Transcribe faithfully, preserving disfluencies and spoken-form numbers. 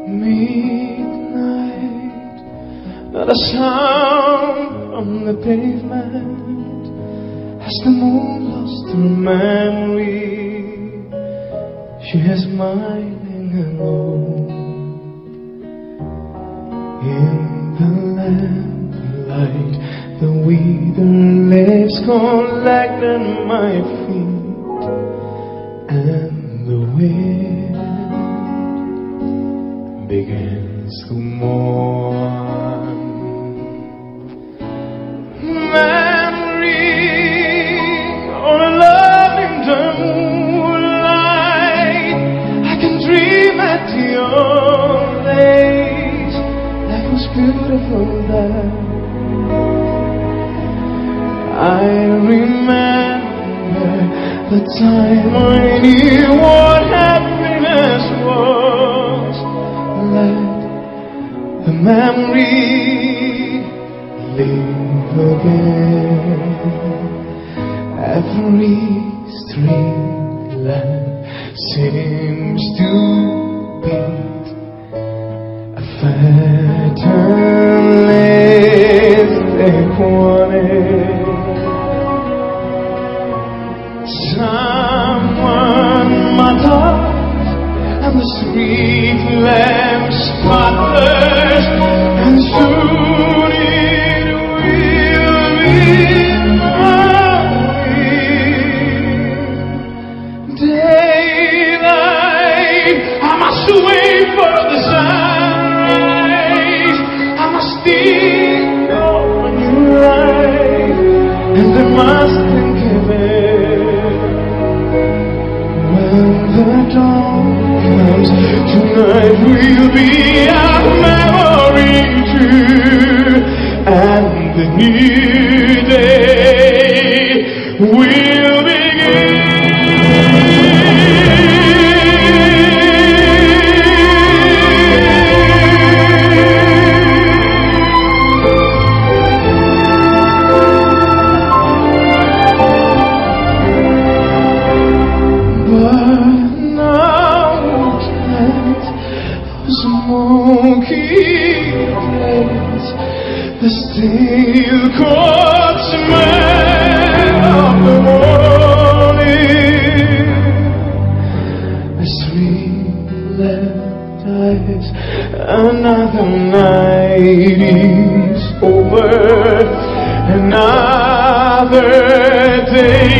Midnight, not a sound on the pavement, as the moon lost her memory, she is smiling alone in the lamplight. The withered leaves collect on my feet, and the wind begins to mourn. Memory on a lavender moonlight, I can dream at your age. Life was beautiful then. I remember the time I knew what happiness was. Let the memory live again. Every street lamp seems to beat a fatalistic warning. Someone mutters, and the street lamp sputters, and soon it will be morning. Daylight, I must wait for the sunrise. I must think on your light, and I must think of it. When the dawn comes, tonight will be a memory too, and the new day will begin. The steel cold smell of the morning. The street lamp dies, another night is over, another day